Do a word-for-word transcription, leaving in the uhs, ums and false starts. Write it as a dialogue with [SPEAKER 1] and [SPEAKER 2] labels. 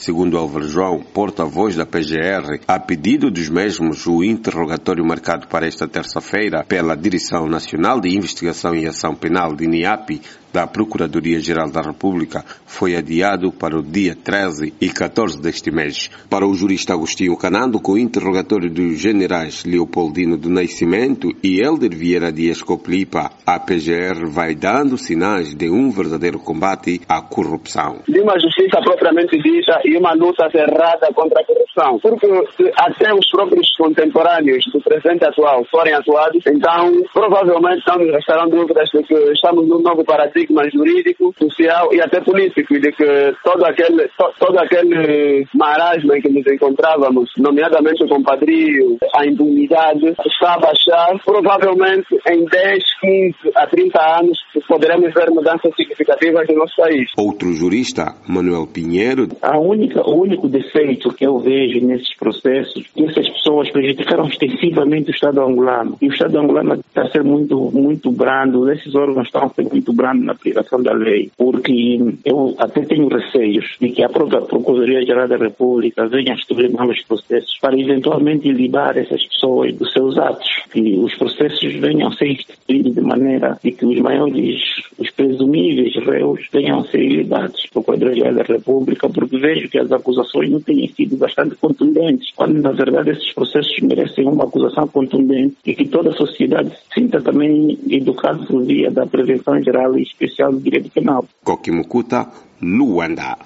[SPEAKER 1] Segundo Álvaro João, porta-voz da P G R, a pedido dos mesmos, o interrogatório marcado para esta terça-feira pela Direção Nacional de Investigação e Ação Penal de NIAP da Procuradoria-Geral da República foi adiado para o dia treze e quatorze deste mês. Para o jurista Agostinho Canando, com o interrogatório dos generais Leopoldino do Nascimento e Hélder Vieira Dias Coplipa, a P G R vai dando sinais de um verdadeiro combate à corrupção.
[SPEAKER 2] De uma justiça propriamente dita e uma luta cerrada contra a corrupção. Porque se até os próprios contemporâneos do presidente atual forem atuados, então provavelmente não nos restarão dúvidas de que estamos num novo paradigma jurídico, social e até político, e de que todo aquele, to, todo aquele marasmo em que nos encontrávamos, nomeadamente o compadrio, a impunidade, está a baixar. Provavelmente em dez, quinze a trinta anos poderemos ver mudanças significativas no nosso país.
[SPEAKER 1] Outro jurista, Manuel Pinheiro.
[SPEAKER 3] A única, o único defeito que eu vejo nesses processos é que essas pessoas prejudicaram extensivamente o Estado angolano. E o Estado angolano está a ser muito, muito brando, esses órgãos estão a ser muito brandos na aplicação da lei, porque eu até tenho receios de que a própria Procuradoria-Geral da República venha a instruir novos processos para eventualmente librar essas pessoas dos seus atos, que os processos venham a ser instituídos de maneira de que os maiores, os presumíveis réus venham a ser liberados. Procuradoria-Geral da República, porque vejo que as acusações não têm sido bastante contundentes, quando na verdade esses processos merecem uma acusação contundente e que toda a sociedade se sinta também educada por via da prevenção geral e especial do direito penal.
[SPEAKER 1] Koki Mukuta, Luanda.